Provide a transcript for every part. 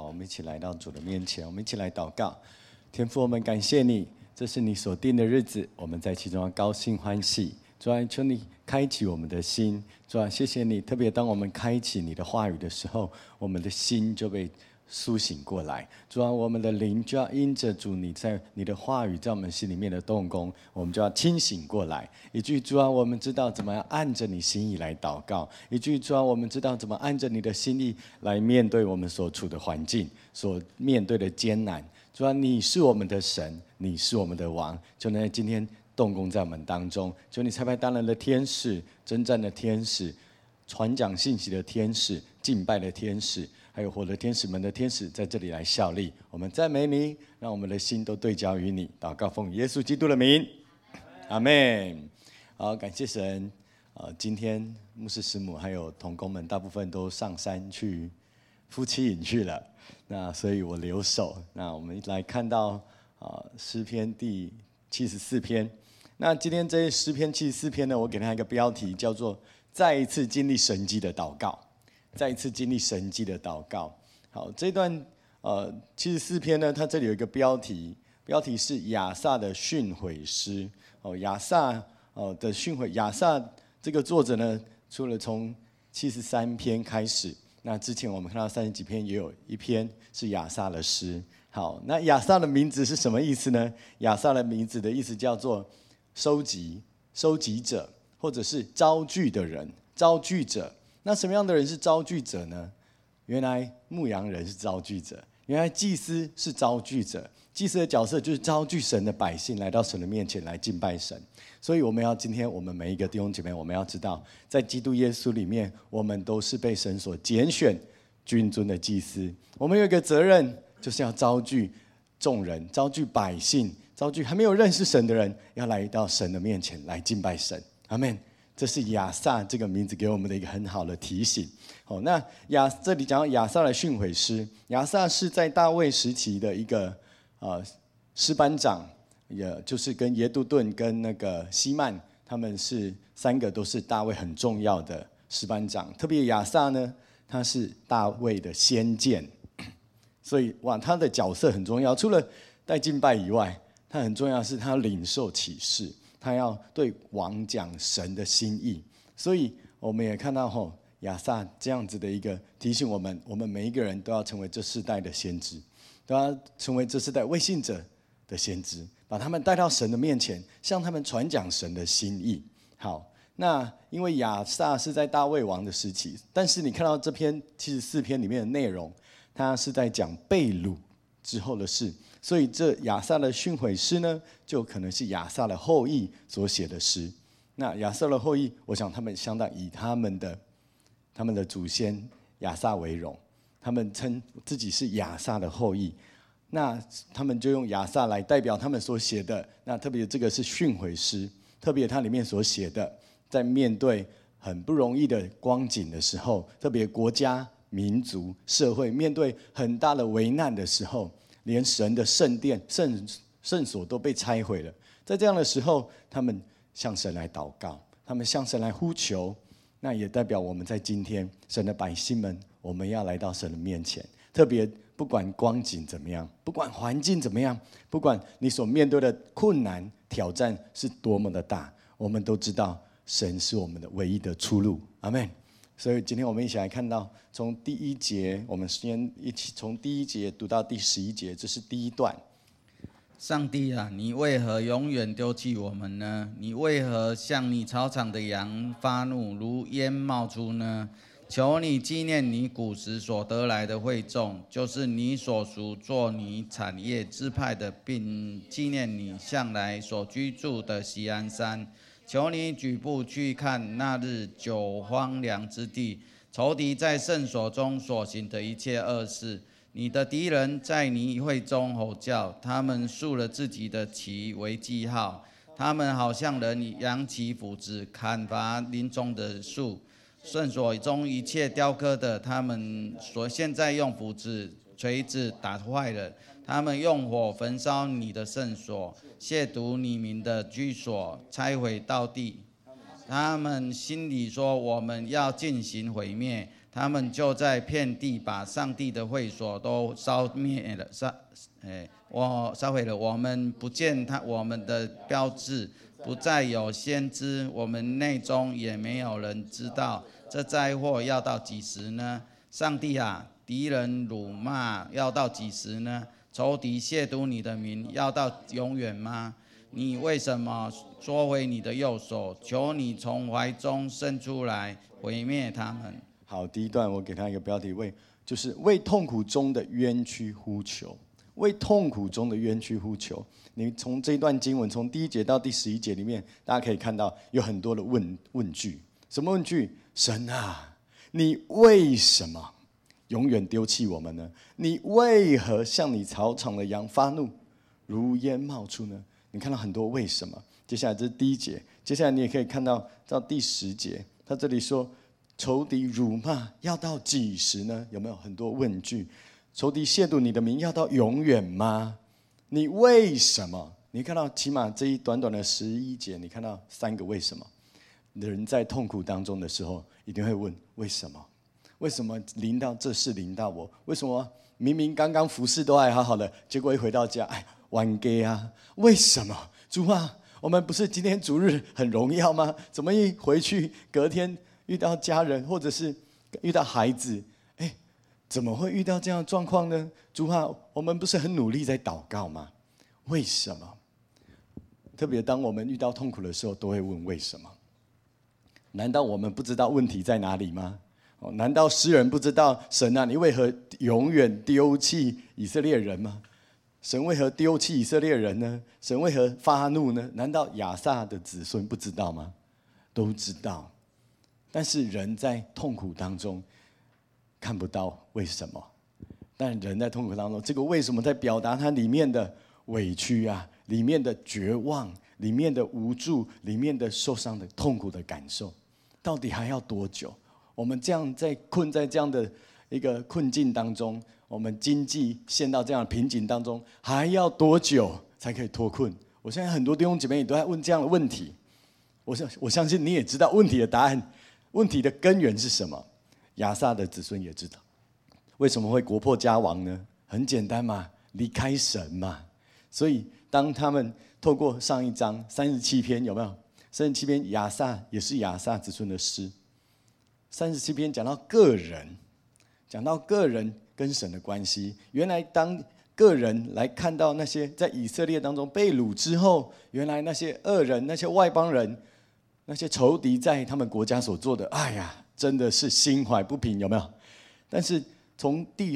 我们一起来到主的面前，我们一起来祷告。天父，我们感谢你，这是你所定的日子，我们在其中要高兴欢喜。主啊，求你开启我们的心。主啊，谢谢你，特别当我们开启你的话语的时候，我们的心就被苏醒过来。主啊，我们的灵就要因着主你在你的话语在我们心里面的动工，我们就要清醒过来。以至于主啊，我们知道怎么样按着你心意来祷告；以至于主啊，我们知道怎么按着你的心意来面对我们所处的环境、所面对的艰难。主啊，你是我们的神，你是我们的王，就能在今天动工在我们当中。求你差派当然的天使、征战的天使、传讲信息的天使、敬拜的天使，还有活的天使们的天使在这里来效力。我们赞美你，让我们的心都对焦于你。祷告奉耶稣基督的名，阿们。好，感谢神。今天牧师师母还有同工们大部分都上山去夫妻营去了，那所以我留守。那我们来看到诗篇第74篇。那今天这诗篇74篇呢，我给它一个标题，叫做再一次经历神迹的祷告。再一次经历神迹的祷告。好，这段74篇呢，它这里有一个标题，标题是亚萨的训诲诗。亚萨的训诲，亚萨这个作者呢，除了从73篇开始，那之前我们看到30几篇也有一篇是亚萨的诗。好，那亚萨的名字是什么意思呢？亚萨的名字的意思叫做收集者，或者是招聚的人，招聚者。那什么样的人是招聚者呢？原来牧羊人是招聚者，原来祭司是招聚者。祭司的角色就是招聚神的百姓来到神的面前来敬拜神。所以今天我们每一个弟兄姐妹，我们要知道，在基督耶稣里面，我们都是被神所拣选君尊的祭司。我们有一个责任，就是要招聚众人，招聚百姓，招聚还没有认识神的人，要来到神的面前来敬拜神。阿们。这是亚萨这个名字给我们的一个很好的提醒。那这里讲到亚萨的训诲诗，亚萨是在大卫时期的一个诗班长，也就是跟耶杜顿跟那个希曼，他们是3个都是大卫很重要的诗班长。特别亚萨呢，他是大卫的先见，所以他的角色很重要。除了带敬拜以外，他很重要的是他领受启示。他要对王讲神的心意，所以我们也看到亚萨这样子的一个提醒我们，我们每一个人都要成为这世代的先知，都要成为这世代为信者的先知，把他们带到神的面前，向他们传讲神的心意。好，那因为亚萨是在大卫王的时期，但是你看到这篇74篇里面的内容，他是在讲被掳之后的事。所以这亚萨的训诲诗呢，就可能是亚萨的后裔所写的诗。那亚萨的后裔，我想他们相当以他们的祖先亚萨为荣，他们称自己是亚萨的后裔。那他们就用亚萨来代表他们所写的。那特别这个是训诲诗，特别它里面所写的，在面对很不容易的光景的时候，特别国家、民族、社会面对很大的危难的时候，连神的圣殿、圣所都被拆毁了。在这样的时候，他们向神来祷告，他们向神来呼求。那也代表我们在今天，神的百姓们，我们要来到神的面前。特别不管光景怎么样，不管环境怎么样，不管你所面对的困难挑战是多么的大，我们都知道神是我们的唯一的出路。阿们。所以今天我们一起来看到，从第1节，我们先一起从第1节读到第11节，这是第一段。 上帝啊，你为何永远丢弃我们呢？你为何向你草场的羊发怒，如烟冒出呢？求你纪念你古时所得来的会众，就是你所属做你产业支派的，并纪念你向来所居住的锡安山。求你举步去看那日久荒凉之地，仇敌在圣所中所行的一切恶事。你的敌人在你会中吼叫，他们竖了自己的旗为记号，他们好像人扬起斧子砍伐林中的树。圣所中一切雕刻的，他们现在用斧子、锤子打坏了。他们用火焚烧你的圣所，亵渎你民的居所，拆毁到地。他们心里说：我们要进行毁灭。 他们就在遍地把上帝的会所都烧灭了，烧毁了。我们不见我们的标志，不再有先知，我们内中也没有人知道这灾祸要到几时呢？上帝啊，敌人辱骂要到几时呢？仇敌亵渎你的名要到永远吗？你为什么缩回你的右手？求你从怀中伸出来，毁灭他们。 好，第一段我给他一个标题，就是为痛苦中的冤屈呼求。为痛苦中的冤屈呼求。你从这一段经文，从第1节到第11节里面，大家可以看到有很多的问句。什么问句？神啊，你为什么永远丢弃我们呢？你为何向你草场的羊发怒，如烟冒出呢？你看到很多为什么。接下来这是第1节，接下来你也可以看到第10节，他这里说仇敌辱骂要到几时呢？有没有很多问句？仇敌亵渎你的名要到永远吗？你为什么？你看到起码这一短短的11节，你看到3个为什么。人在痛苦当中的时候，一定会问为什么？为什么这事临到我？为什么明明刚刚服侍都还好好的，结果一回到家，玩 gay 啊？为什么？主啊，我们不是今天主日很荣耀吗？怎么一回去隔天遇到家人，或者是遇到孩子，怎么会遇到这样的状况呢？主啊，我们不是很努力在祷告吗？为什么？特别当我们遇到痛苦的时候，都会问为什么？难道我们不知道问题在哪里吗？难道诗人不知道神啊，你为何永远丢弃以色列人吗？神为何丢弃以色列人呢？神为何发怒呢？难道亚萨的子孙不知道吗？都知道。但是人在痛苦当中看不到为什么，但人在痛苦当中，这个为什么在表达他里面的委屈啊，里面的绝望，里面的无助，里面的受伤的痛苦的感受，到底还要多久？我们这样困在这样的一个困境当中，我们经济陷到这样的瓶颈当中，还要多久才可以脱困？我相信很多弟兄姐妹也都在问这样的问题。我相信你也知道问题的答案，问题的根源是什么？亚萨的子孙也知道，为什么会国破家亡呢？很简单嘛，离开神嘛。所以当他们透过上一章37篇，有没有？37篇亚萨也是亚萨子孙的诗。37篇讲到个人跟神的关系。原来当个人来看到那些在以色列当中被掳之后，原来那些恶人、那些外邦人、那些仇敌在他们国家所做的，真的是心怀不平，有没有？但是从第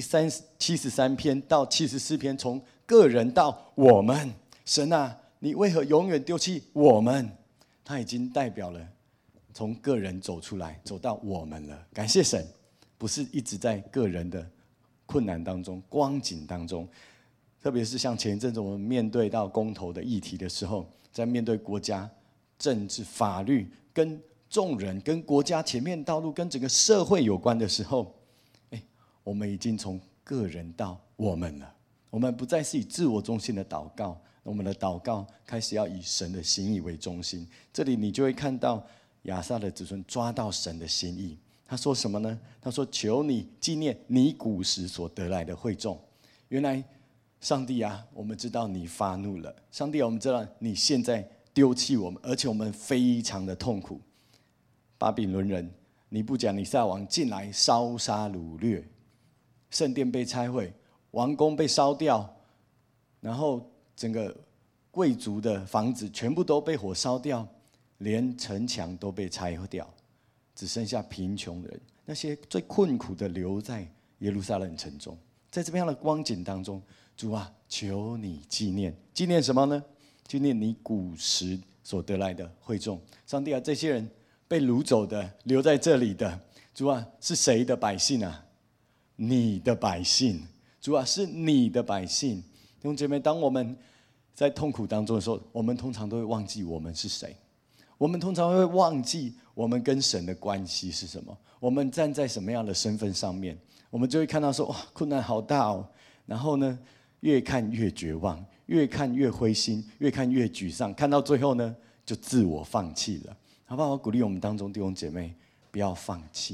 73篇到74篇，从个人到我们，神啊，你为何永远丢弃我们？他已经代表了从个人走出来，走到我们了。感谢神，不是一直在个人的困难当中、光景当中。特别是像前一阵子我们面对到公投的议题的时候，在面对国家政治、法律跟众人、跟国家前面道路、跟整个社会有关的时候，我们已经从个人到我们了。我们不再是以自我中心的祷告，我们的祷告开始要以神的心意为中心。这里你就会看到亚萨的子孙抓到神的心意。他说什么呢？他说：“求你纪念你古时所得来的会众。”原来上帝啊，我们知道你发怒了。上帝啊，我们知道你现在丢弃我们，而且我们非常的痛苦。巴比伦人尼布甲尼撒王进来烧杀掳掠，圣殿被拆毁，王宫被烧掉，然后整个贵族的房子全部都被火烧掉，连城墙都被拆掉，只剩下贫穷人，那些最困苦的留在耶路撒冷城中。在这么样的光景当中，主啊，求你纪念什么呢？纪念你古时所得来的会众。上帝啊，这些人被掳走的，留在这里的，主啊，是谁的百姓啊？你的百姓。主啊，是你的百姓。弟兄姐妹，当我们在痛苦当中的时候，我们通常都会忘记我们是谁，我们通常会忘记我们跟神的关系是什么，我们站在什么样的身份上面，我们就会看到说，哇，困难好大哦。然后呢，越看越绝望，越看越灰心，越看越沮丧，看到最后呢，就自我放弃了。好不好？我鼓励我们当中弟兄姐妹，不要放弃，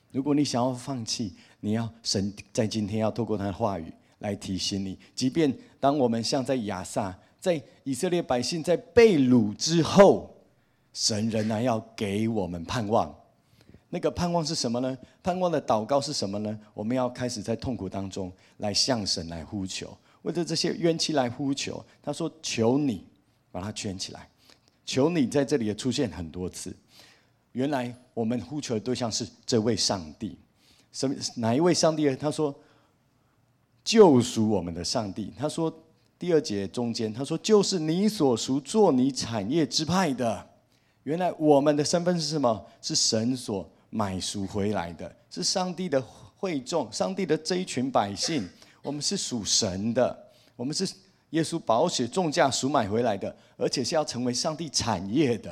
如果你想要放弃，你要神在今天要透过他的话语来提醒你，即便当我们像在亚萨，在以色列百姓在被掳之后，神仍然要给我们盼望。那个盼望是什么呢？盼望的祷告是什么呢？我们要开始在痛苦当中来向神来呼求，为着这些冤妻来呼求。他说：“求你把它圈起来。”求你在这里也出现很多次。原来我们呼求的对象是这位上帝。哪一位上帝呢？他说：“救赎我们的上帝。”他说第2节中间，他说：“就是你所赎做你产业之派的。”原来我们的身份是什么？是神所买赎回来的，是上帝的会众，上帝的这一群百姓。我们是属神的，我们是耶稣宝血重价赎买回来的，而且是要成为上帝产业的。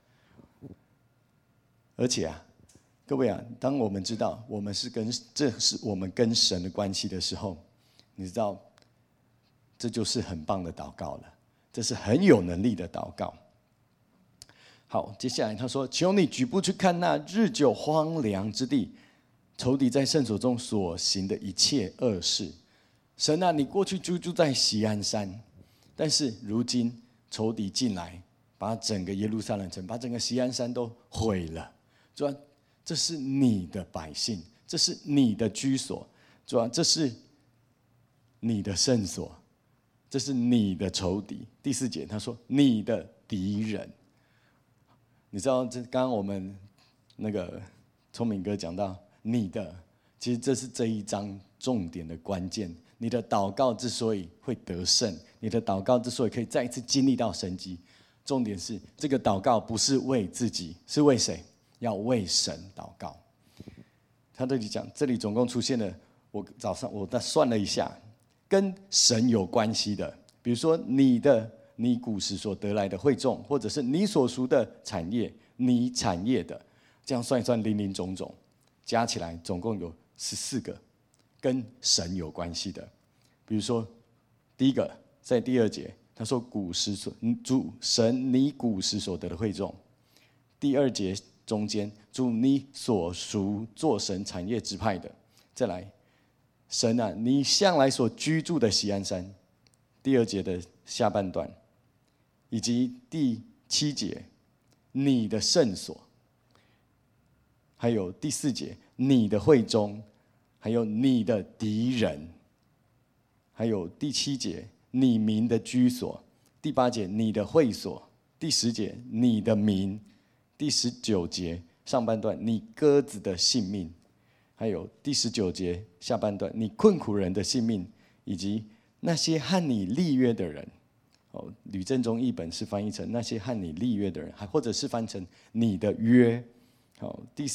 而且啊，各位啊，当我们知道这是我们跟神的关系的时候，你知道，这就是很棒的祷告了，这是很有能力的祷告。好，接下来他说：“求你举步去看那日久荒凉之地，仇敌在圣所中所行的一切恶事。神啊，你过去居住在锡安山，但是如今仇敌进来，把整个耶路撒冷城，把整个锡安山都毁了。主啊，这是你的百姓，这是你的居所。主啊，这是你的圣所，这是你的仇敌。”第4节他说：“你的敌人。”你知道，刚刚我们那个聪明哥讲到你的，其实这是这一章重点的关键。你的祷告之所以会得胜，你的祷告之所以可以再一次经历到神迹，重点是这个祷告不是为自己，是为谁？要为神祷告。他这里讲，这里总共出现了，我算了一下，跟神有关系的，比如说你古时所得来的会众，或者是你所属的产业，你产业的，这样算一算，林林总总，加起来总共有14个跟神有关系的。比如说，第一个在第2节，他说主神你古时所得的会众。第2节中间，主你所属做神产业支派的。再来，神啊，你向来所居住的锡安山。第2节的下半段。以及第7节，你的圣所，还有第4节，你的会中，还有你的敌人，还有第7节，你民的居所，第8节，你的会所，第10节，你的民，第19节上半段，你鸽子的性命，还有第19节下半段，你困苦人的性命，以及那些和你立约的人。吕正中译本是翻译成那些和你立约的人，还或者是翻成你的约。第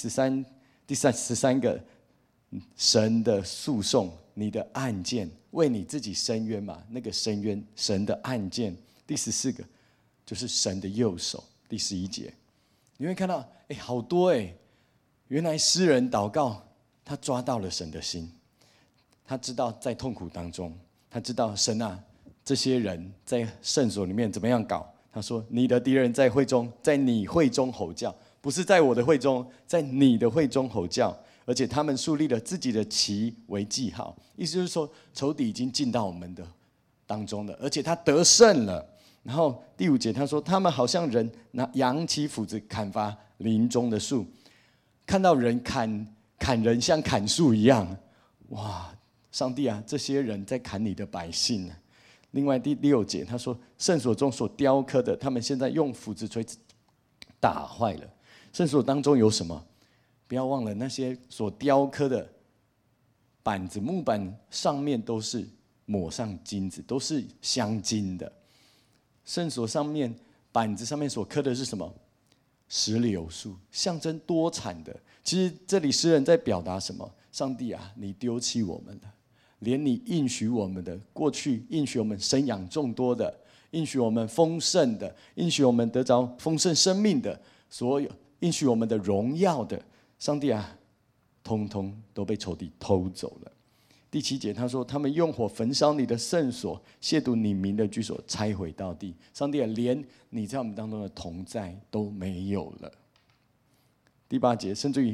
13个神的诉讼，你的案件，为你自己伸冤嘛？那个伸冤，神的案件。第14个就是神的右手。第11节，你会看到，好多原来诗人祷告，他抓到了神的心，他知道在痛苦当中，他知道神啊。这些人在圣所里面怎么样搞？他说：“你的敌人在会中，在你会中吼叫，不是在我的会中，在你的会中吼叫。而且他们树立了自己的旗为记号。”意思就是说，仇敌已经进到我们的当中了，而且他得胜了。然后第5节他说：“他们好像人扬起斧子砍伐林中的树，看到人砍人像砍树一样。”哇，上帝啊，这些人在砍你的百姓。另外第6节他说，圣所中所雕刻的，他们现在用斧子锤子打坏了。圣所当中有什么？不要忘了，那些所雕刻的板子、木板上面都是抹上金子，都是镶金的。圣所上面板子上面所刻的是什么？石榴树，象征多产的。其实这里诗人在表达什么？上帝啊，你丢弃我们了。连你应许我们的，过去应许我们生养众多的，应许我们丰盛的，应许我们得着丰盛生命的，所有应许我们的荣耀的，上帝啊，通通都被仇敌偷走了。第7节他说，他们用火焚烧你的圣所，亵渎你民的居所，拆毁到地。上帝啊，连你在我们当中的同在都没有了。第8节，甚至于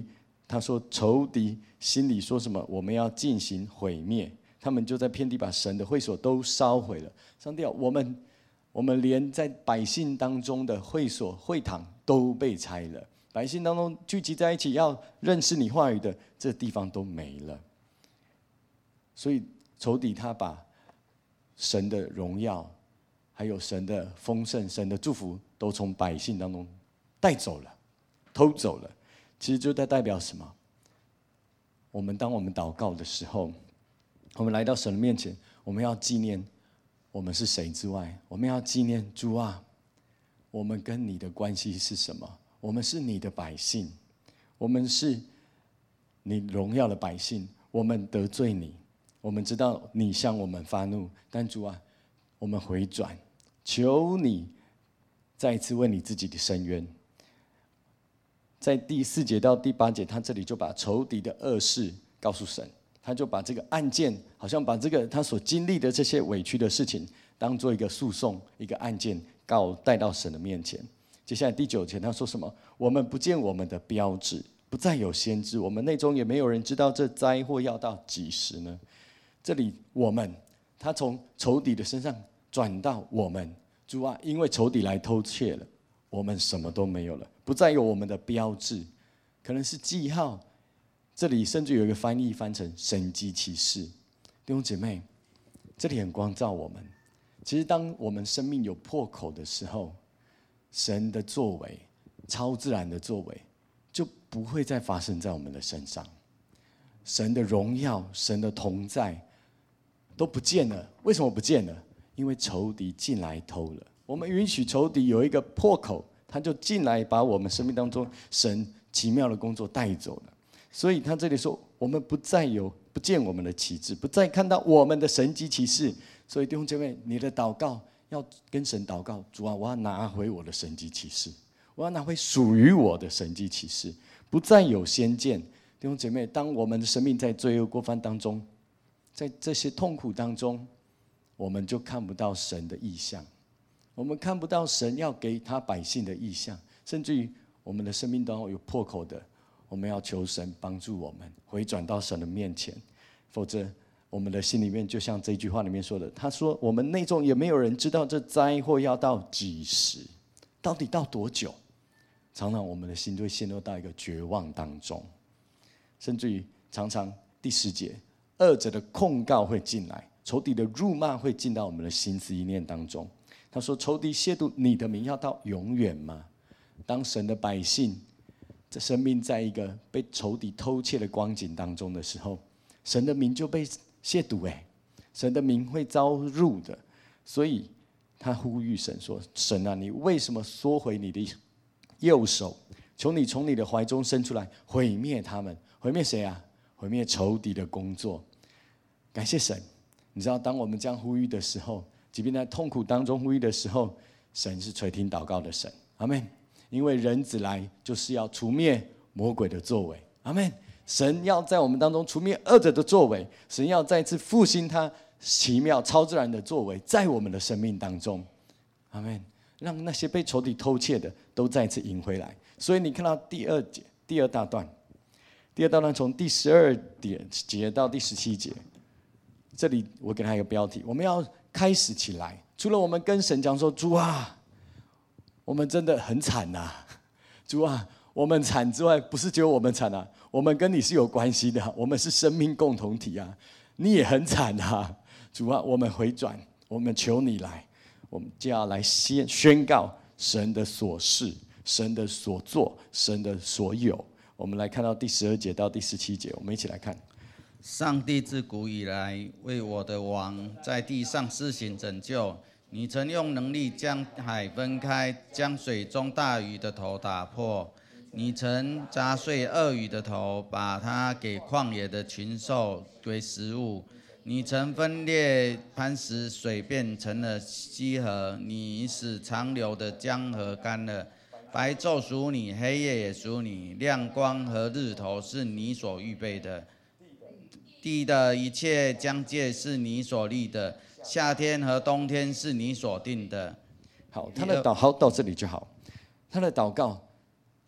他说仇敌心里说什么？我们要进行毁灭，他们就在遍地把神的会所都烧毁了。上帝啊，我们连在百姓当中的会所会堂都被拆了，百姓当中聚集在一起要认识你话语的这地方都没了。所以仇敌他把神的荣耀，还有神的丰盛、神的祝福，都从百姓当中带走了、偷走了。其实就在代表什么？当我们祷告的时候，我们来到神的面前，我们要纪念我们是谁之外，我们要纪念主啊，我们跟你的关系是什么？我们是你的百姓，我们是你荣耀的百姓，我们得罪你。我们知道你向我们发怒，但主啊，我们回转，求你再一次为你自己的伸冤。在第4节到第8节，他这里就把仇敌的恶事告诉神，他就把这个案件，好像把这个他所经历的这些委屈的事情，当做一个诉讼、一个案件，带到神的面前。接下来第9节，他说什么？我们不见我们的标志，不再有先知，我们内中也没有人知道这灾祸要到几时呢？这里他从仇敌的身上转到我们，主啊，因为仇敌来偷窃了，我们什么都没有了，不再有我们的标志，可能是记号，这里甚至有一个翻译翻成神迹奇事。弟兄姐妹，这里很光照我们。其实当我们生命有破口的时候，神的作为，超自然的作为，就不会再发生在我们的身上。神的荣耀，神的同在都不见了。为什么不见了？因为仇敌进来偷了。我们允许仇敌有一个破口，他就进来把我们生命当中神奇妙的工作带走了。所以他这里说，我们不见我们的旗帜，不再看到我们的神迹奇事。所以弟兄姐妹，你的祷告要跟神祷告，主啊，我要拿回我的神迹奇事，我要拿回属于我的神迹奇事，不再有先见。弟兄姐妹，当我们的生命在罪恶过犯当中，在这些痛苦当中，我们就看不到神的意象，我们看不到神要给他百姓的意象，甚至于我们的生命当中有破口的，我们要求神帮助我们回转到神的面前，否则我们的心里面就像这句话里面说的，他说我们内中也没有人知道这灾祸要到几时，到底到多久？常常我们的心就会陷入到一个绝望当中，甚至于常常第10节，恶者的控告会进来，仇敌的辱骂会进到我们的心思意念当中。他说，仇敌亵渎你的名要到永远吗？当神的百姓这生命在一个被仇敌偷窃的光景当中的时候，神的名就被亵渎，神的名会遭辱的。所以他呼吁神说，神啊，你为什么缩回你的右手？求你从你的怀中伸出来，毁灭他们。毁灭谁啊？毁灭仇敌的工作。感谢神，你知道当我们这样呼吁的时候，即便在痛苦当中呼吁的时候，神是垂听祷告的神。阿们。因为人子来就是要除灭魔鬼的作为。阿们。神要在我们当中除灭恶者的作为，神要再次复兴他奇妙超自然的作为在我们的生命当中。阿们。让那些被仇敌偷窃的都再次赢回来。所以你看到第二大段从第12节到第17节，这里我给他一个标题，我们要开始起来。除了我们跟神讲说，主啊，我们真的很惨呐，主啊，我们惨之外，不是只有我们惨啊，我们跟你是有关系的，我们是生命共同体啊，你也很惨啊，主啊，我们回转，我们求你来，我们就要来宣告神的所事，神的所作，神的所有。我们来看到第12节到第17节，我们一起来看。 上帝自古以来为我的王在地上施行拯救。你曾用能力将海分开，将水中大鱼的头打破。你曾砸碎鳄鱼的头，把它给旷野的群兽为食物。你曾分裂磐石，水变成了溪河。你使长流的江河干了。白昼属你，黑夜也属你，亮光和日头是你所预备的。地的一切疆界是你所立的，夏天和冬天是你所定的。 好，他的祷告到这里就好。他的祷告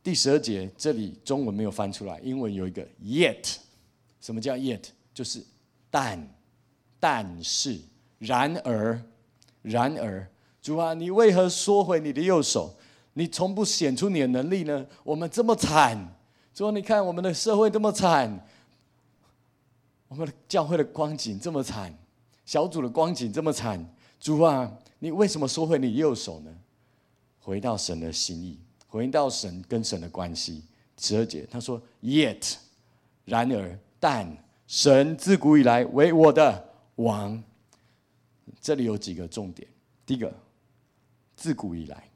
第12节这里中文没有翻出来，英文有一个 yet。什么叫 yet？ 就是但是，然而，主啊，你为何缩回你的右手？你从不显出你的能力呢？我们这么惨，主啊，你看我们的社会这么惨，我们的教会的光景这么惨，小组的光景这么惨，主啊，你为什么缩回你右手呢？回到神的心意，回到神跟神的关系。12节他说 ，yet， 然而，但神自古以来为我的王。这里有几个重点。第一个，自古以来，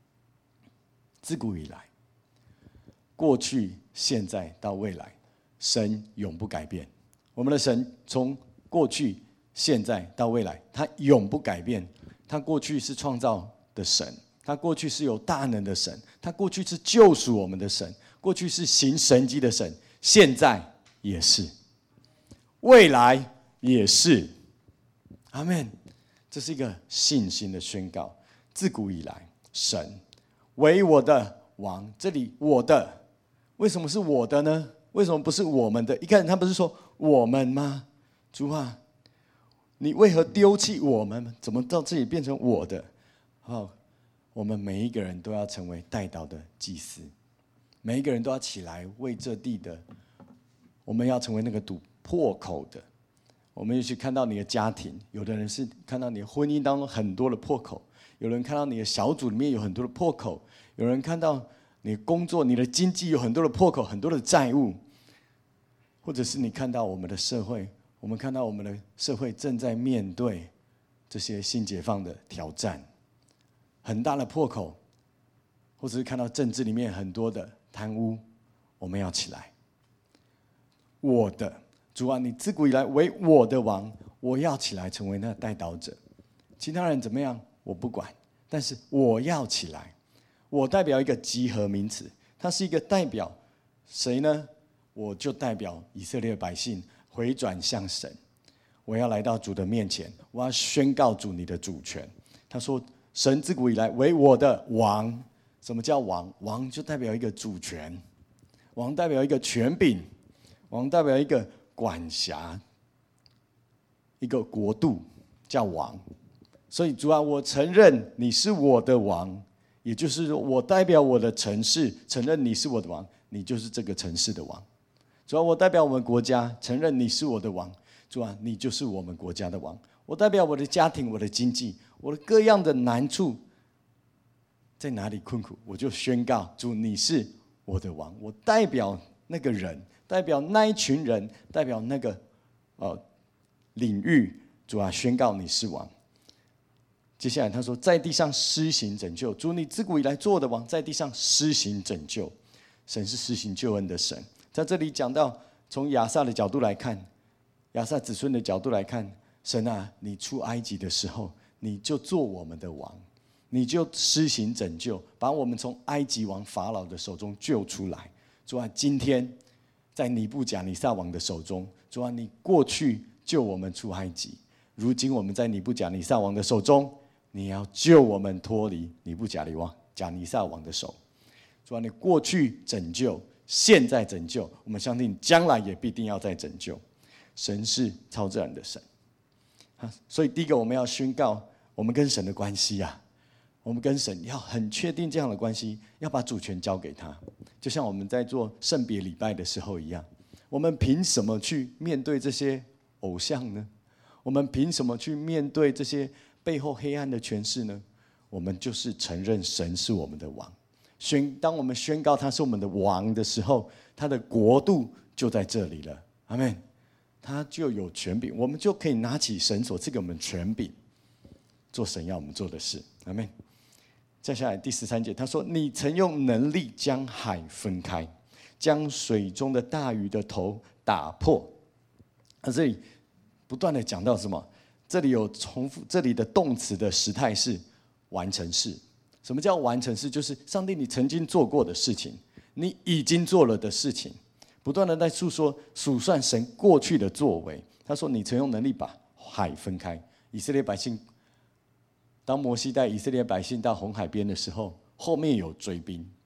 过去、现在到未来，神永不改变。我们的神从过去、现在到未来，他永不改变。他过去是创造的神，他过去是有大能的神，他过去是救赎我们的神，过去是行神迹的神，现在也是，未来也是。阿们。这是一个信心的宣告。自古以来，神为我的王。这里我的，为什么是我的呢？为什么不是我们的？一开始他不是说我们吗？主啊，你为何丢弃我们？怎么到这里变成我的？我们每一个人都要成为代祷的祭司，每一个人都要起来为这地的，我们要成为那个堵破口的。我们也许看到你的家庭，有的人是看到你的婚姻当中很多的破口，有人看到你的小组里面有很多的破口，有人看到你的工作、你的经济有很多的破口、很多的债务，或者是你看到我们的社会，我们看到我们的社会正在面对这些性解放的挑战，很大的破口，或者是看到政治里面很多的贪污，我们要起来。我的主啊，你自古以来为我的王，我要起来成为那代祷者。其他人怎么样，我不管，但是我要起来。我代表一个集合名词，它是一个代表谁呢？我就代表以色列百姓回转向神。我要来到主的面前，我要宣告主你的主权。他说，神自古以来为我的王。什么叫王？王就代表一个主权，王代表一个权柄，王代表一个管辖，一个国度叫王。所以主啊，我承认你是我的王，也就是说，我代表我的城市承认你是我的王，你就是这个城市的王。主啊，我代表我们国家承认你是我的王，主啊，你就是我们国家的王。我代表我的家庭、我的经济、我的各样的难处，在哪里困苦，我就宣告主你是我的王。我代表那个人，代表那一群人，代表那个领域，主啊，宣告你是王。接下来他说，在地上施行拯救。主，你自古以来做我的王，在地上施行拯救。神是施行救恩的神。在这里讲到，从亚萨的角度来看，亚萨子孙的角度来看，神啊，你出埃及的时候，你就做我们的王，你就施行拯救，把我们从埃及王法老的手中救出来。主啊，今天在尼布甲尼撒王的手中，主啊，你过去救我们出埃及，如今我们在尼布甲尼撒王的手中，你要救我们脱离尼布甲尼撒王的手。主啊，你过去拯救，现在拯救，我们相信将来也必定要再拯救。神是超自然的神。所以第一个我们要宣告我们跟神的关系啊，我们跟神要很确定这样的关系，要把主权交给他。就像我们在做圣别礼拜的时候一样，我们凭什么去面对这些偶像呢？我们凭什么去面对这些背后黑暗的权势呢？我们就是承认神是我们的王。当我们宣告他是我们的王的时候，他的国度就在这里了。阿们。他就有权柄，我们就可以拿起神所赐给我们权柄，做神要我们做的事。阿们。再下来第13节，他说：“你曾用能力将海分开，将水中的大鱼的头打破。”这里不断的讲到什么？这里有重复，这里的动词的时态是完成式。什么叫完成式？就是上帝你曾经做过的事情，你已经做了的事情，不断的在数算神过去的作为。他说：“你曾用能力把海分开。”以色列百姓，当摩西带以色列百姓到红海边的时候，后面有追兵，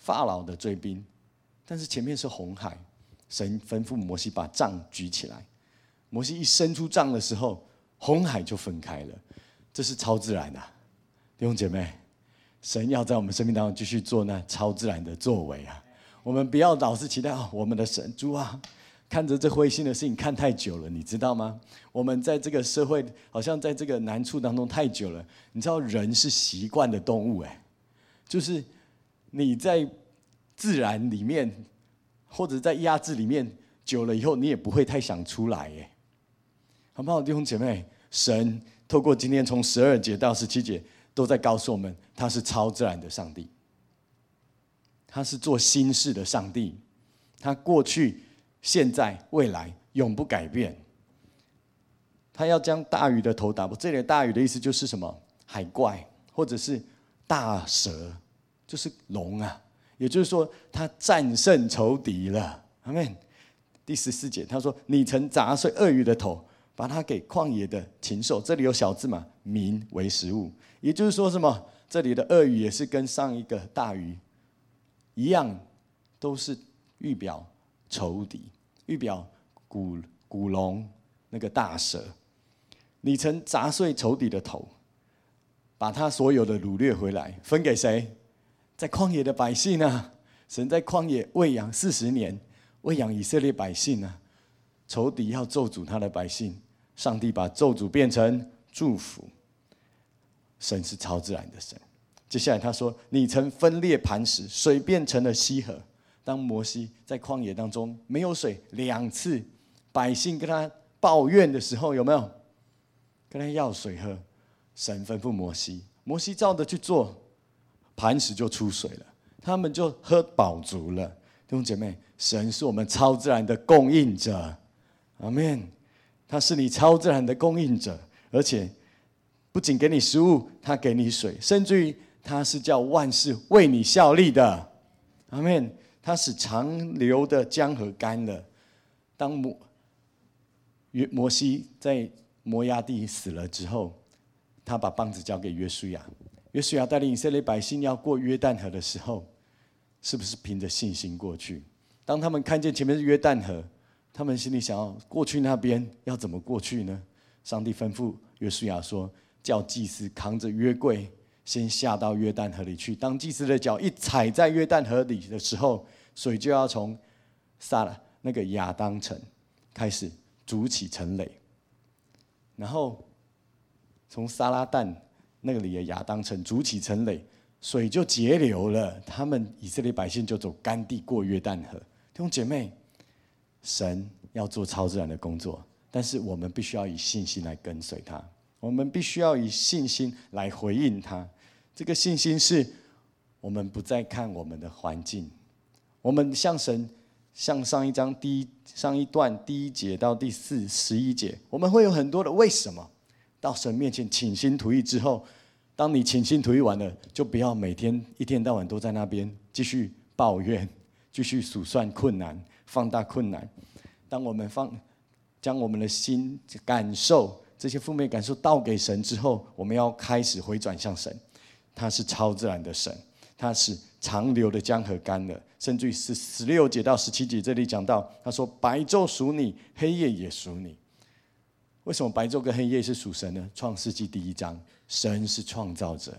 法老的追兵，但是前面是红海，神吩咐摩西把杖举起来，摩西一伸出杖的时候，红海就分开了，这是超自然的，弟兄姐妹，神要在我们生命当中继续做那超自然的作为啊！我们不要老是期待我们的神主啊，看着这灰心的事情看太久了，你知道吗？我们在这个社会，好像在这个难处当中太久了。你知道人是习惯的动物，就是你在自然里面，或者在压制里面久了以后，你也不会太想出来，好不好，弟兄姐妹？神透过今天从12节到17节，都在告诉我们，他是超自然的上帝，他是做新事的上帝，他过去、现在、未来永不改变。他要将大鱼的头打破，这里的大鱼的意思就是什么？海怪，或者是大蛇，就是龙啊。也就是说，他战胜仇敌了。阿们。第14节，他说：“你曾砸碎鳄鱼的头，把它给旷野的禽兽。”这里有小字嘛？民为食物。也就是说什么？这里的鳄鱼也是跟上一个大鱼一样，都是预表仇敌，预表古龙那个大蛇。你曾砸碎仇敌的头，把他所有的掳掠回来，分给谁？在旷野的百姓啊！神在旷野喂养40年，喂养以色列百姓啊！仇敌要咒诅他的百姓，上帝把咒诅变成祝福。神是超自然的神。接下来他说：“你曾分裂磐石，水变成了溪河。”当摩西在旷野当中没有水2次，百姓跟他抱怨的时候，有没有？跟他要水喝，神吩咐摩西，摩西照着去做，磐石就出水了，他们就喝饱足了。弟兄姐妹，神是我们超自然的供应者，阿们。他是你超自然的供应者，而且不仅给你食物，他给你水，甚至于他是叫万事为你效力的，阿们。他使长流的江河干了。当摩西在摩押地死了之后，他把棒子交给约书亚，约书亚带领以色列百姓要过约旦河的时候，是不是凭着信心过去？当他们看见前面是约旦河，他们心里想要过去那边，要怎么过去呢？上帝吩咐约书亚说，叫祭司扛着约柜先下到约旦河里去，当祭司的脚一踩在约旦河里的时候，水就要从那个亚当城开始筑起城垒，然后从撒拉旦那里的亚当城筑起城垒，水就节流了，他们以色列百姓就走干地过约旦河。弟兄姐妹，神要做超自然的工作，但是我们必须要以信心来跟随他，我们必须要以信心来回应他。这个信心是我们不再看我们的环境，我们向神，像上一段第1节到第11节，我们会有很多的为什么。到神面前倾心吐意之后，当你倾心吐意完了，就不要每天一天到晚都在那边继续抱怨，继续数算困难，放大困难。当我们将我们的心感受这些负面感受倒给神之后，我们要开始回转向神。他是超自然的神，他使长流的江河干了，甚至于是16节到17节这里讲到，他说白昼属你，黑夜也属你。为什么白昼跟黑夜是属神呢？创世纪第1章，神是创造者，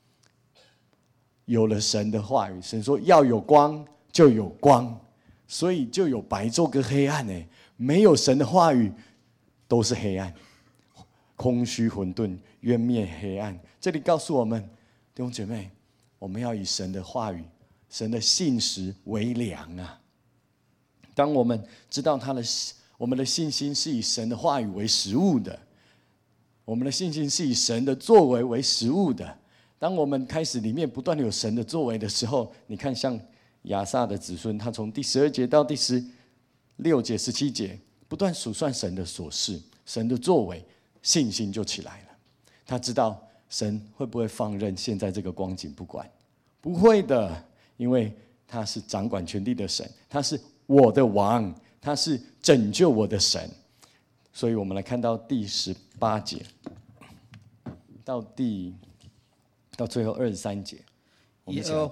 有了神的话语，神说要有光就有光，所以就有白昼跟黑暗。没有神的话语都是黑暗，空虚混沌，渊灭黑暗。这里告诉我们，弟兄姐妹，我们要以神的话语、神的信实为粮啊！当我们知道我们的信心是以神的话语为食物的，我们的信心是以神的作为为食物的。当我们开始里面不断有神的作为的时候，你看像亚萨的子孙，他从第12节到第16节、17节，不断数算神的所事、神的作为，信心就起来了。他知道神会不会放任现在这个光景不管？不会的，因为他是掌管全地的神，他是我的王，他是拯救我的神。所以我们来看到第18节到最后23节，我们一起来读。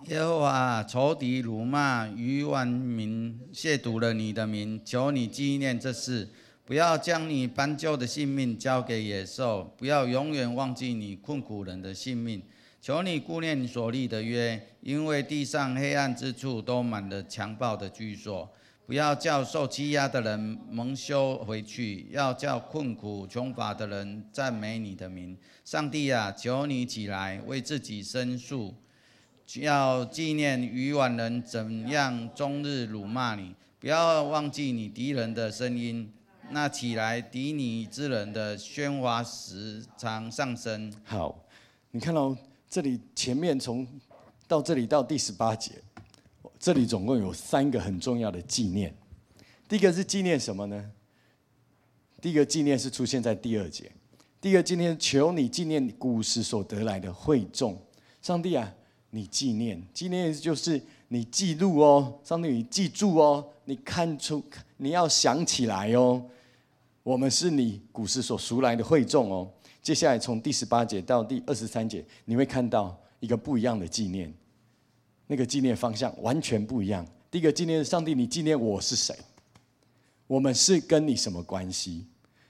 耶和华仇敌辱骂愚顽民，亵渎了你的名，求你纪念这事，不要将你斑鸠的性命交给野兽，不要永远忘记你困苦人的性命。求你顾念你所立的约，因为地上黑暗之处都满了强暴的居所。不要叫受欺压的人蒙羞回去，要叫困苦穷乏的人赞美你的名。上帝啊，求你起来为自己申诉，要纪念愚顽人怎样终日辱骂你，不要忘记你敌人的声音。那起来敌你之人的喧哗时常上升。 好，你看到这里前面从到这里到第18节，这里总共有3个很重要的纪念。第一个是纪念什么呢？第一个纪念是出现在第2节。第一个纪念，求你纪念古时所得来的惠众。上帝啊，你纪念，纪念就是你记录哦，上帝你记住哦，你看出，你要想起来哦，我们是你古时所赎来的惠众哦。接下来从第18节到第23节，你会看到一个不一样的纪念，那个纪念方向完全不一样。第一个纪念，上帝你纪念我是谁，我们是跟你什么关系？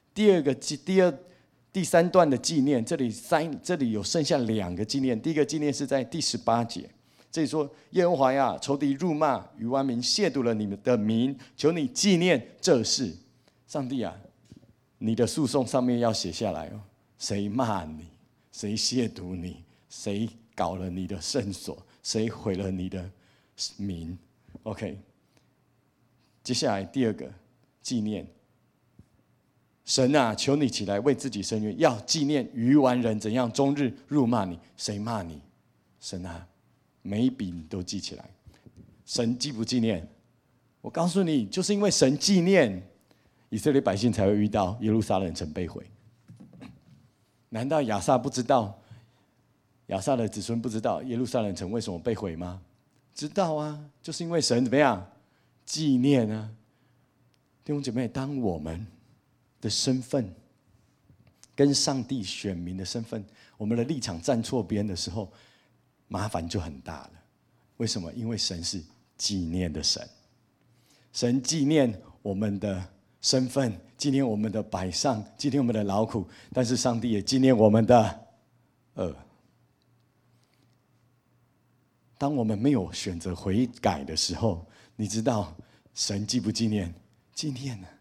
第3段的纪念，这里有剩下2个纪念。第一个纪念是在第18节，这里说耶和华呀，仇敌辱骂愚顽民，亵渎了你们的名，求你纪念这事。上帝啊，你的诉讼上面要写下来哦，谁骂你，谁亵渎你，谁搞了你的圣所，谁毁了你的名。OK， 接下来第2个纪念，神啊，求你起来为自己伸冤，要纪念愚顽人怎样终日辱骂你。谁骂你？神啊，每一笔你都记起来。神纪不纪念？我告诉你，就是因为神纪念，以色列百姓才会遇到耶路撒冷城被毁。难道亚撒不知道？亚撒的子孙不知道耶路撒冷城为什么被毁吗？知道啊，就是因为神怎么样纪念啊。弟兄姐妹，当我们的身份跟上帝选民的身份，我们的立场站错边的时候，麻烦就很大了。为什么？因为神是纪念的神，神纪念我们的身份，纪念我们的摆上，纪念我们的劳苦，但是上帝也纪念我们的恶。当我们没有选择悔改的时候，你知道神纪不纪念？纪念呢？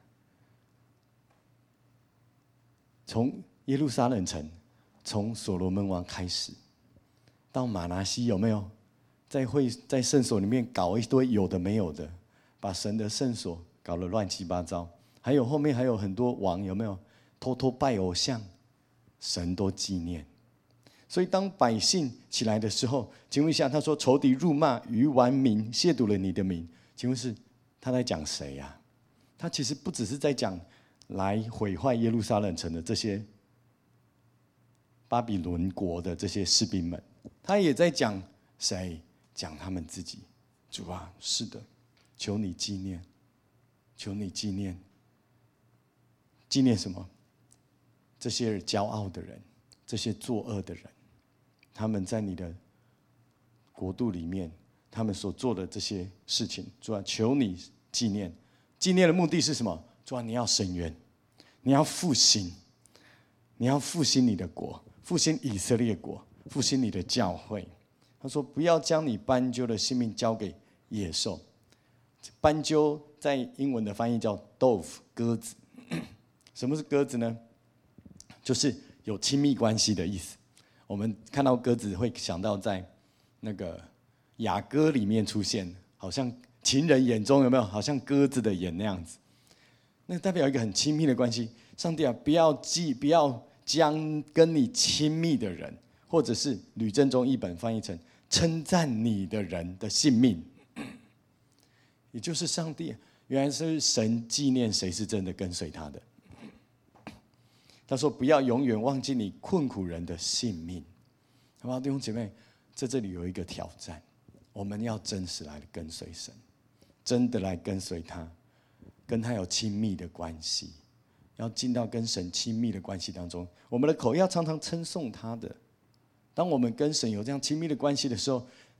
从耶路撒冷城，从所罗门王开始，到马拿西，有没有在圣所里面搞一堆有的没有的，把神的圣所搞得乱七八糟？还有后面还有很多王，有没有偷偷拜偶像？神都纪念。所以当百姓起来的时候，请问一下，他说仇敌辱骂愚顽民，亵渎了你的名，请问是他在讲谁呀？他其实不只是在讲来毁坏耶路撒冷城的这些巴比伦国的这些士兵们，他也在讲谁？讲他们自己。主啊，是的，求你纪念，求你纪念，纪念什么？这些骄傲的人，这些作恶的人，他们在你的国度里面，他们所做的这些事情，主啊，求你纪念。纪念的目的是什么？主啊，你要伸冤，你要复兴，你要复兴你的国，复兴以色列国，复兴你的教会。他说：“不要将你斑鸠的性命交给野兽。”斑鸠在英文的翻译叫 dove， 鸽子。什么是鸽子呢？就是有亲密关系的意思。我们看到鸽子会想到在那个雅歌里面出现，好像情人眼中有没有好像鸽子的眼那样子？那代表一个很亲密的关系。上帝啊，不要将跟你亲密的人，或者是吕正中译本翻译成称赞你的人的性命，也就是上帝原来是神纪念谁是真的跟随他的。他说：“不要永远忘记你困苦人的性命。”好不好，弟兄姐妹，在这里有一个挑战，我们要真实来跟随神，真的来跟随他，跟他有亲密的关系，要进到跟神亲密的关系当中。我们的口要常常称颂他的。当我们跟神有这样亲密的关系的时候，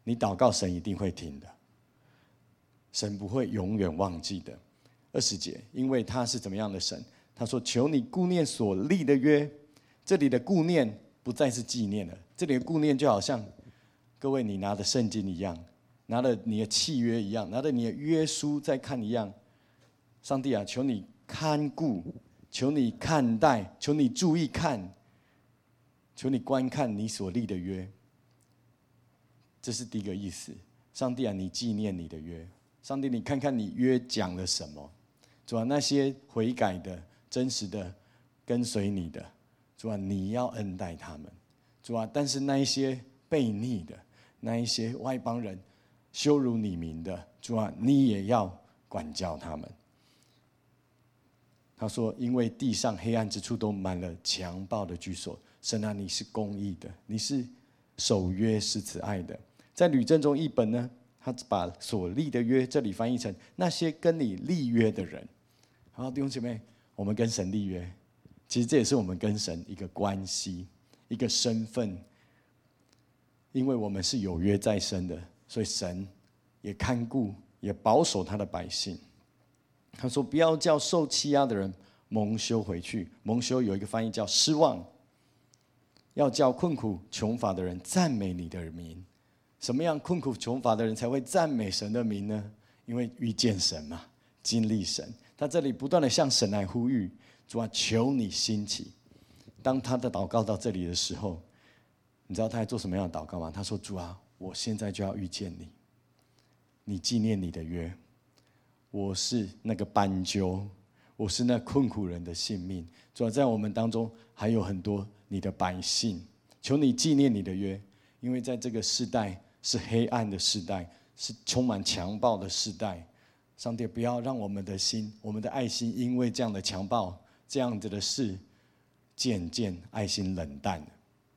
你祷告，神一定会听的，神不会永远忘记的。20节，因为他是怎么样的神？他说：“求你顾念所立的约。”这里的顾念不再是纪念了，这里的顾念就好像各位你拿的圣经一样，拿了你的契约一样，拿着你的约书在看一样。上帝啊，求你看顾，求你看待，求你注意看，求你观看你所立的约。这是第一个意思。上帝啊，你纪念你的约。上帝，你看看你约讲了什么？主啊，那些悔改的、真实的跟随你的，主啊，你要恩待他们。主啊，但是那一些悖逆的，那一些外邦人羞辱你名的，主啊，你也要管教他们。他说：“因为地上黑暗之处都满了强暴的居所。神啊，你是公义的，你是守约是慈爱的。”在吕正中译本呢，他把所立的约这里翻译成那些跟你立约的人。好，弟兄姐妹，我们跟神立约，其实这也是我们跟神一个关系，一个身份。因为我们是有约在身的，所以神也看顾，也保守他的百姓。他说：“不要叫受欺压的人蒙羞回去。”蒙羞有一个翻译叫失望。要叫困苦穷乏的人赞美你的名。什么样困苦穷乏的人才会赞美神的名呢？因为遇见神嘛，经历神。他这里不断的向神来呼吁：主啊，求你兴起。当他的祷告到这里的时候，你知道他在做什么样的祷告吗？他说：“主啊，我现在就要遇见你，你纪念你的约。我是那个斑鸠，我是那困苦人的性命。主啊，在我们当中还有很多你的百姓，求你纪念你的约，因为在这个世代是黑暗的世代，是充满强暴的世代。上帝，不要让我们的心、我们的爱心，因为这样的强暴、这样子的事，渐渐爱心冷淡了。”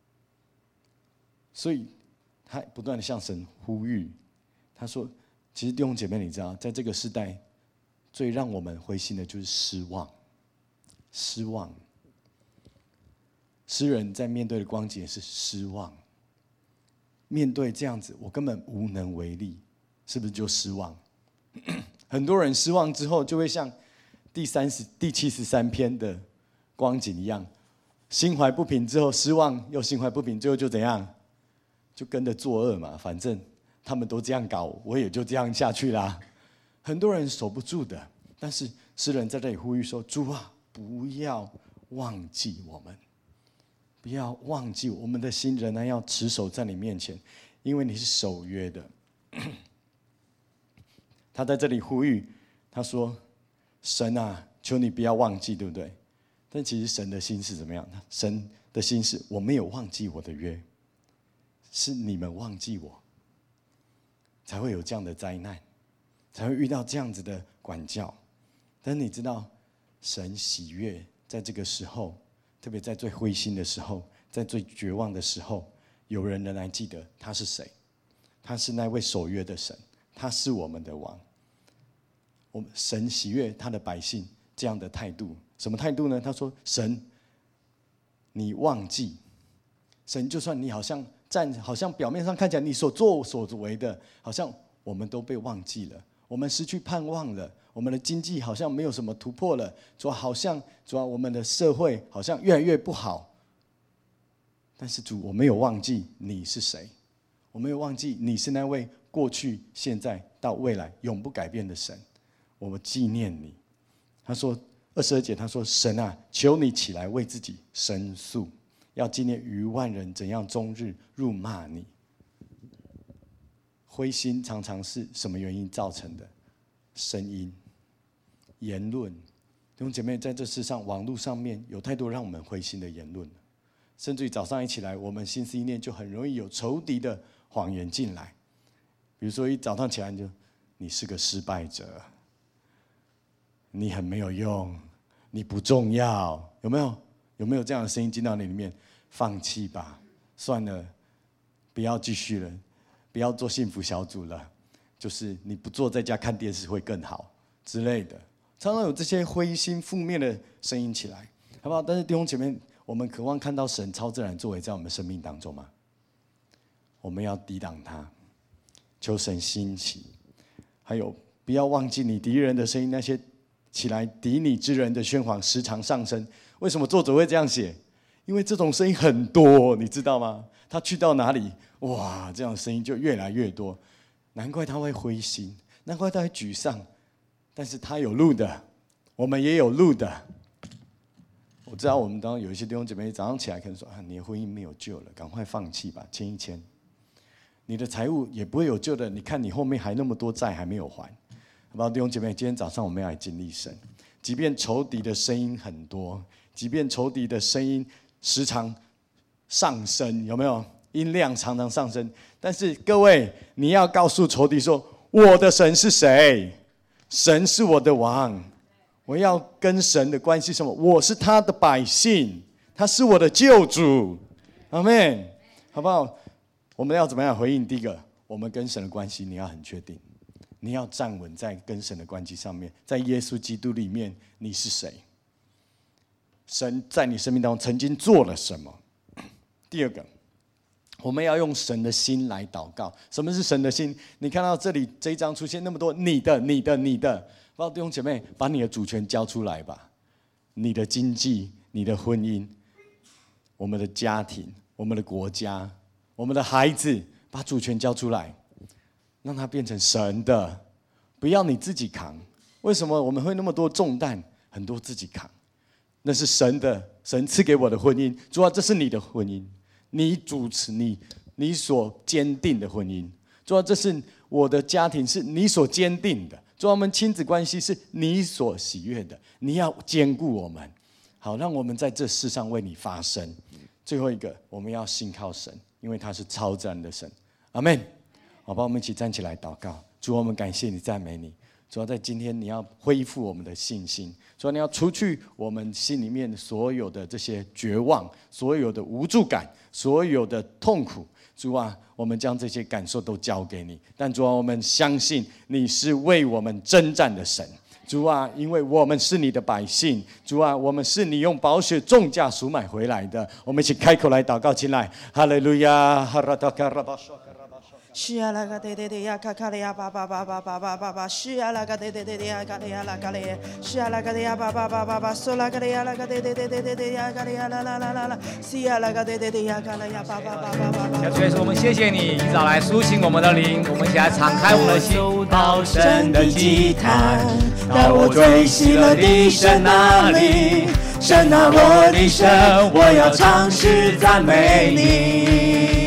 所以他不断的向神呼吁，他说：“其实弟兄姐妹，你知道，在这个时代，最让我们灰心的就是失望。失望，诗人在面对的光景也是失望。面对这样子，我根本无能为力，是不是就失望？很多人失望之后，就会像第73篇的光景一样，心怀不平之后，失望又心怀不平，最后就怎样？就跟着作恶嘛，反正他们都这样搞，我也就这样下去啦。很多人守不住的，但是诗人在这里呼吁说：“主啊，不要忘记我们，不要忘记我们的心仍然要持守在你面前，因为你是守约的。”他在这里呼吁，他说：“神啊，求你不要忘记，对不对？”但其实神的心是怎么样的？神的心是我没有忘记我的约。是你们忘记我，才会有这样的灾难，才会遇到这样子的管教。但你知道，神喜悦在这个时候，特别在最灰心的时候，在最绝望的时候，有人仍然记得他是谁。他是那位守约的神，他是我们的王。我们神喜悦他的百姓这样的态度，什么态度呢？他说：“神，你忘记，神就算你好像表面上看起来你所作所为的，好像我们都被忘记了，我们失去盼望了，我们的经济好像没有什么突破了，主啊，我们的社会好像越来越不好。但是主，我没有忘记你是谁，我没有忘记你是那位过去、现在到未来永不改变的神，我们纪念你。”他说22节，他说：“神啊，求你起来为自己申诉。要纪念逾万人怎样终日辱骂你。”灰心常常是什么原因造成的？声音、言论。弟兄姐妹，在这世上，网络上面有太多让我们灰心的言论了，甚至于早上一起来，我们心思意念就很容易有仇敌的谎言进来。比如说，一早上起来你就：“你是个失败者，你很没有用，你不重要。”有没有？有没有这样的声音进到你里面？放弃吧，算了，不要继续了，不要做幸福小组了，就是你不坐在家看电视会更好之类的。常常有这些灰心负面的声音起来，好不好？但是弟兄姐妹，我们渴望看到神超自然作为在我们生命当中吗？我们要抵挡它， 求神兴起。还有，不要忘记你敌人的声音，那些起来敌你之人的喧哗时常上升。为什么作者会这样写？因为这种声音很多，你知道吗？他去到哪里，哇，这样的声音就越来越多。难怪他会灰心，难怪他会沮丧。但是他有路的，我们也有路的。我知道我们当中有一些弟兄姐妹早上起来可能说：“你的婚姻没有救了，赶快放弃吧，签一签。”你的财务也不会有救的，你看你后面还那么多债还没有还。好不好，弟兄姐妹？今天早上我们要来经历神，即便仇敌的声音很多，即便仇敌的声音时常上升，有没有？音量常常上升，但是各位，你要告诉仇敌说：“我的神是谁？神是我的王，我要跟神的关系是什么？我是他的百姓，他是我的救主。”阿们，好不好？我们要怎么样回应？第一个，我们跟神的关系你要很确定，你要站稳在跟神的关系上面，在耶稣基督里面，你是谁？神在你生命当中曾经做了什么？第二个，我们要用神的心来祷告。什么是神的心？你看到这里这一章出现那么多你的，包括弟兄姐妹，把你的主权交出来吧。你的经济、你的婚姻、我们的家庭、我们的国家、我们的孩子，把主权交出来，让它变成神的，不要你自己扛。为什么我们会那么多重担？很多自己扛，那是神的，神赐给我的婚姻。主啊，这是你的婚姻，你主持你所坚定的婚姻。主啊，这是我的家庭，是你所坚定的。主啊，我们亲子关系是你所喜悦的，你要兼顾我们，好让我们在这世上为你发声。最后一个，我们要信靠神，因为他是超自然的神。阿们。好吧，我们一起站起来祷告。主，我们感谢你，赞美你。主要在今天你要恢复我们的信心，主要你要除去我们心里面所有的这些绝望，所有的无助感，所有的痛苦。主啊，我们将这些感受都交给你，但主啊，我们相信你是为我们征战的神。主啊，因为我们是你的百姓，主啊，我们是你用宝血重价赎买回来的。我们一起开口来祷告，进来，哈利路亚，哈拉达卡拉巴索。 是啊，啦个对对对呀，卡卡嘞呀，巴巴巴巴巴巴巴巴，是啊，啦个对对对对呀，卡嘞呀，啦卡嘞，是啊，啦个对呀，巴巴巴巴巴，嗦啦个嘞呀，啦个对对对对对对呀，卡嘞呀，啦啦啦啦啦，是啊，啦个对对对呀，卡嘞呀，巴巴巴巴巴巴。 主耶稣，我们谢谢你，一早来苏醒我们的灵，我们一起来敞开我们的心， 到神的祭坛，当我追喜乐的神那里，神啊，我的神，我要唱诗赞美你。